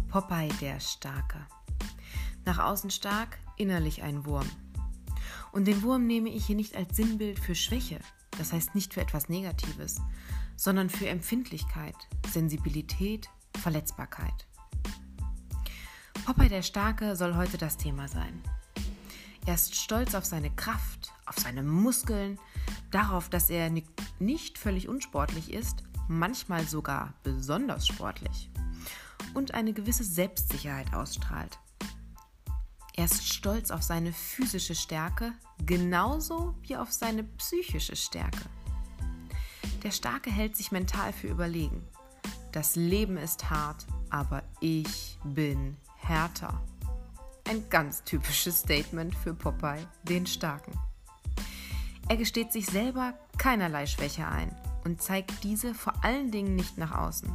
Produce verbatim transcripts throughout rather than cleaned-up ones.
Popeye der Starke. Nach außen stark, innerlich ein Wurm. Und den Wurm nehme ich hier nicht als Sinnbild für Schwäche, das heißt nicht für etwas Negatives, sondern für Empfindlichkeit, Sensibilität, Verletzbarkeit. Popeye der Starke soll heute das Thema sein. Er ist stolz auf seine Kraft, auf seine Muskeln, darauf, dass er nicht völlig unsportlich ist, manchmal sogar besonders sportlich und eine gewisse Selbstsicherheit ausstrahlt. Er ist stolz auf seine physische Stärke, genauso wie auf seine psychische Stärke. Der Starke hält sich mental für überlegen. Das Leben ist hart, aber ich bin härter. Ein ganz typisches Statement für Popeye, den Starken. Er gesteht sich selber keinerlei Schwäche ein und zeigt diese vor allen Dingen nicht nach außen.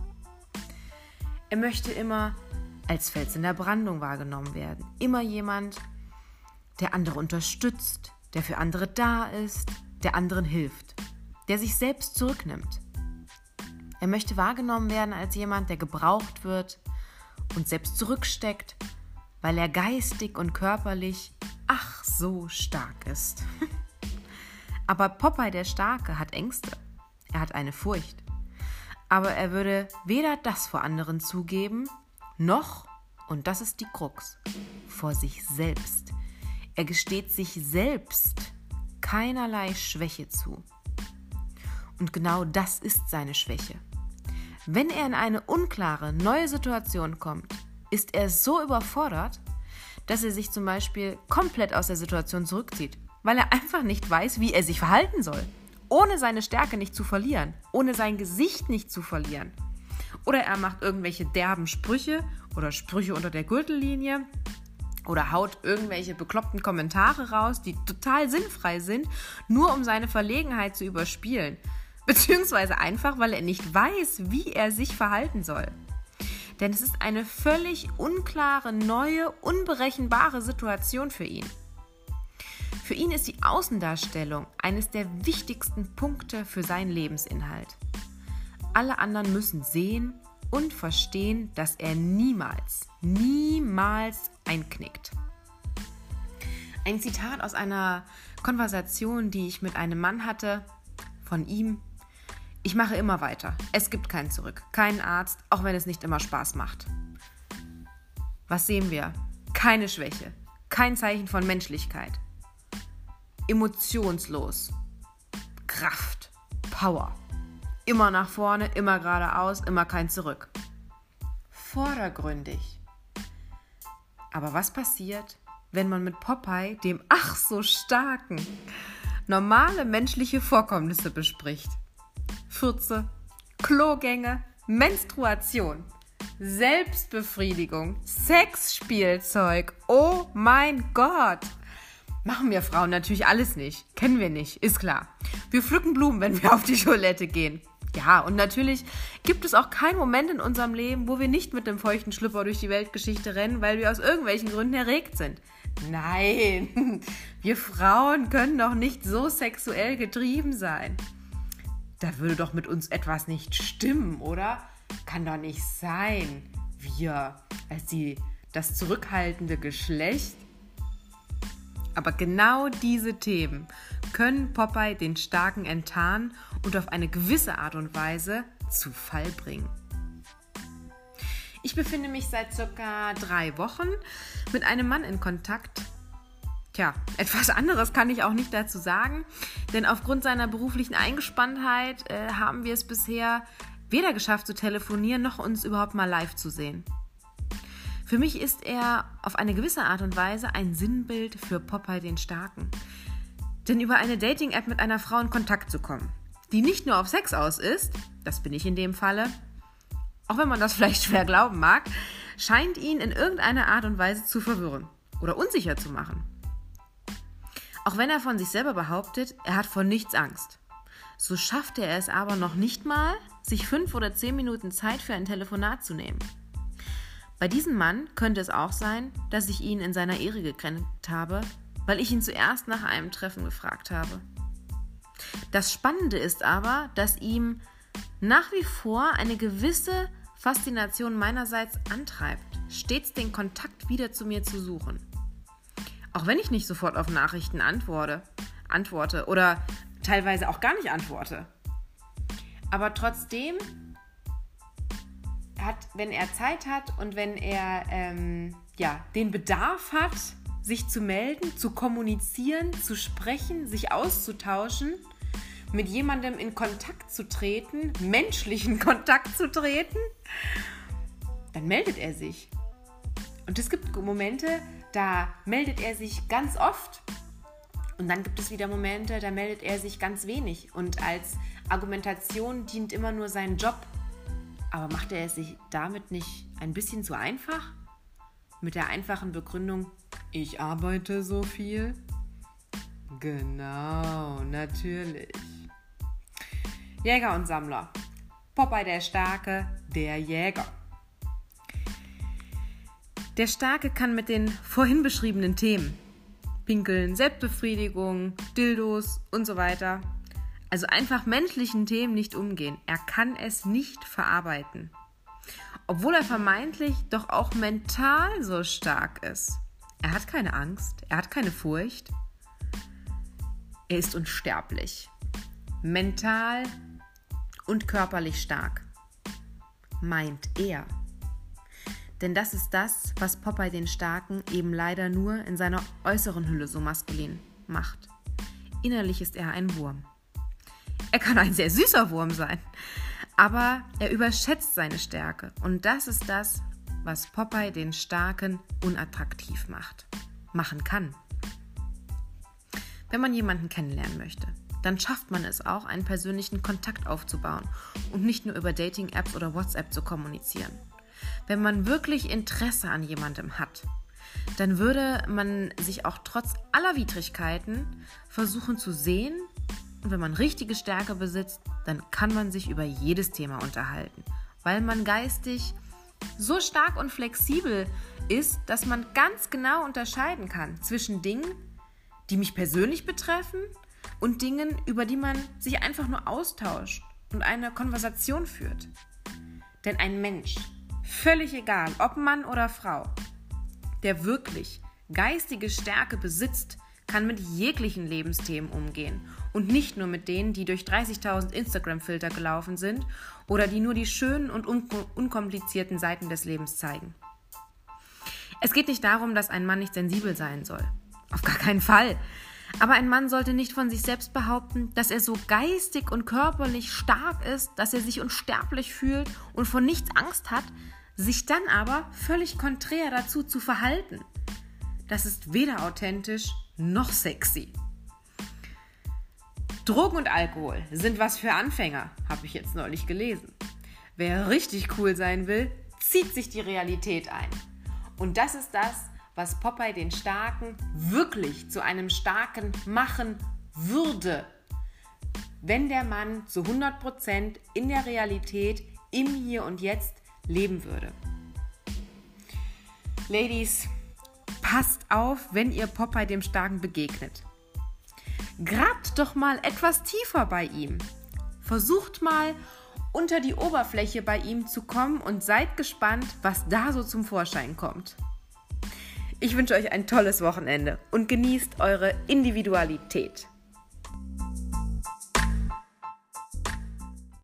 Er möchte immer als Fels in der Brandung wahrgenommen werden. Immer jemand, der andere unterstützt, der für andere da ist, der anderen hilft, der sich selbst zurücknimmt. Er möchte wahrgenommen werden als jemand, der gebraucht wird und selbst zurücksteckt, weil er geistig und körperlich ach so stark ist. Aber Popeye der Starke hat Ängste. Er hat eine Furcht. Aber er würde weder das vor anderen zugeben, noch, und das ist die Krux, vor sich selbst. Er gesteht sich selbst keinerlei Schwäche zu. Und genau das ist seine Schwäche. Wenn er in eine unklare, neue Situation kommt, ist er so überfordert, dass er sich zum Beispiel komplett aus der Situation zurückzieht, weil er einfach nicht weiß, wie er sich verhalten soll, ohne seine Stärke nicht zu verlieren, ohne sein Gesicht nicht zu verlieren. Oder er macht irgendwelche derben Sprüche oder Sprüche unter der Gürtellinie oder haut irgendwelche bekloppten Kommentare raus, die total sinnfrei sind, nur um seine Verlegenheit zu überspielen. Beziehungsweise einfach, weil er nicht weiß, wie er sich verhalten soll. Denn es ist eine völlig unklare, neue, unberechenbare Situation für ihn. Für ihn ist die Außendarstellung eines der wichtigsten Punkte für seinen Lebensinhalt. Alle anderen müssen sehen und verstehen, dass er niemals, niemals einknickt. Ein Zitat aus einer Konversation, die ich mit einem Mann hatte, von ihm: Ich mache immer weiter. Es gibt kein Zurück, keinen Arzt, auch wenn es nicht immer Spaß macht. Was sehen wir? Keine Schwäche, kein Zeichen von Menschlichkeit. Emotionslos, Kraft, Power. Immer nach vorne, immer geradeaus, immer kein Zurück. Vordergründig. Aber was passiert, wenn man mit Popeye, dem ach so starken, normale menschliche Vorkommnisse bespricht? Fürze, Klogänge, Menstruation, Selbstbefriedigung, Sexspielzeug. Oh mein Gott! Machen wir Frauen natürlich alles nicht. Kennen wir nicht, ist klar. Wir pflücken Blumen, wenn wir auf die Toilette gehen. Ja, und natürlich gibt es auch keinen Moment in unserem Leben, wo wir nicht mit dem feuchten Schlüpper durch die Weltgeschichte rennen, weil wir aus irgendwelchen Gründen erregt sind. Nein, wir Frauen können doch nicht so sexuell getrieben sein. Da würde doch mit uns etwas nicht stimmen, oder? Kann doch nicht sein. Wir als die, das zurückhaltende Geschlecht. Aber genau diese Themen können Popeye den Starken enttarnen und auf eine gewisse Art und Weise zu Fall bringen. Ich befinde mich seit circa drei Wochen mit einem Mann in Kontakt. Tja, etwas anderes kann ich auch nicht dazu sagen, denn aufgrund seiner beruflichen Eingespanntheit äh, haben wir es bisher weder geschafft zu telefonieren, noch uns überhaupt mal live zu sehen. Für mich ist er auf eine gewisse Art und Weise ein Sinnbild für Popeye den Starken. Denn über eine Dating-App mit einer Frau in Kontakt zu kommen, die nicht nur auf Sex aus ist, das bin ich in dem Falle, auch wenn man das vielleicht schwer glauben mag, scheint ihn in irgendeiner Art und Weise zu verwirren oder unsicher zu machen. Auch wenn er von sich selber behauptet, er hat vor nichts Angst. So schafft er es aber noch nicht mal, sich fünf oder zehn Minuten Zeit für ein Telefonat zu nehmen. Bei diesem Mann könnte es auch sein, dass ich ihn in seiner Ehre gekränkt habe, weil ich ihn zuerst nach einem Treffen gefragt habe. Das Spannende ist aber, dass ihm nach wie vor eine gewisse Faszination meinerseits antreibt. stets den Kontakt wieder zu mir zu suchen. Auch wenn ich nicht sofort auf Nachrichten antworte, antworte oder teilweise auch gar nicht antworte. Aber trotzdem hat, wenn er Zeit hat und wenn er ähm, ja, den Bedarf hat, sich zu melden, zu kommunizieren, zu sprechen, sich auszutauschen, mit jemandem in Kontakt zu treten, menschlichen Kontakt zu treten, dann meldet er sich. Und es gibt Momente, da meldet er sich ganz oft. Und dann gibt es wieder Momente, da meldet er sich ganz wenig. Und als Argumentation dient immer nur sein Job. Aber macht er es sich damit nicht ein bisschen zu einfach? Mit der einfachen Begründung, ich arbeite so viel? Genau, natürlich. Jäger und Sammler. Popeye der Starke, der Jäger. Der Starke kann mit den vorhin beschriebenen Themen, Pinkeln, Selbstbefriedigung, Dildos und so weiter, also einfach menschlichen Themen nicht umgehen. Er kann es nicht verarbeiten. Obwohl er vermeintlich doch auch mental so stark ist. Er hat keine Angst, er hat keine Furcht. Er ist unsterblich. Mental und körperlich stark. Meint er. Denn das ist das, was Popeye den Starken eben leider nur in seiner äußeren Hülle so maskulin macht. Innerlich ist er ein Wurm. Er kann ein sehr süßer Wurm sein, aber er überschätzt seine Stärke. Und das ist das, was Popeye den Starken unattraktiv macht, machen kann. Wenn man jemanden kennenlernen möchte, dann schafft man es auch, einen persönlichen Kontakt aufzubauen und nicht nur über Dating-Apps oder WhatsApp zu kommunizieren. Wenn man wirklich Interesse an jemandem hat, dann würde man sich auch trotz aller Widrigkeiten versuchen zu sehen. Und wenn man richtige Stärke besitzt, dann kann man sich über jedes Thema unterhalten, weil man geistig so stark und flexibel ist, dass man ganz genau unterscheiden kann zwischen Dingen, die mich persönlich betreffen und Dingen, über die man sich einfach nur austauscht und eine Konversation führt. Denn ein Mensch, völlig egal, ob Mann oder Frau, der wirklich geistige Stärke besitzt, kann mit jeglichen Lebensthemen umgehen und nicht nur mit denen, die durch dreißigtausend Instagram-Filter gelaufen sind oder die nur die schönen und un- unkomplizierten Seiten des Lebens zeigen. Es geht nicht darum, dass ein Mann nicht sensibel sein soll. Auf gar keinen Fall. Aber ein Mann sollte nicht von sich selbst behaupten, dass er so geistig und körperlich stark ist, dass er sich unsterblich fühlt und vor nichts Angst hat, sich dann aber völlig konträr dazu zu verhalten. Das ist weder authentisch noch sexy. Drogen und Alkohol sind was für Anfänger, habe ich jetzt neulich gelesen. Wer richtig cool sein will, zieht sich die Realität ein. Und das ist das, was Popeye den Starken wirklich zu einem Starken machen würde, wenn der Mann zu hundert Prozent in der Realität, im Hier und Jetzt leben würde. Ladies, passt auf, wenn ihr Popeye dem Starken begegnet. Grabt doch mal etwas tiefer bei ihm. Versucht mal unter die Oberfläche bei ihm zu kommen und seid gespannt, was da so zum Vorschein kommt. Ich wünsche euch ein tolles Wochenende und genießt eure Individualität.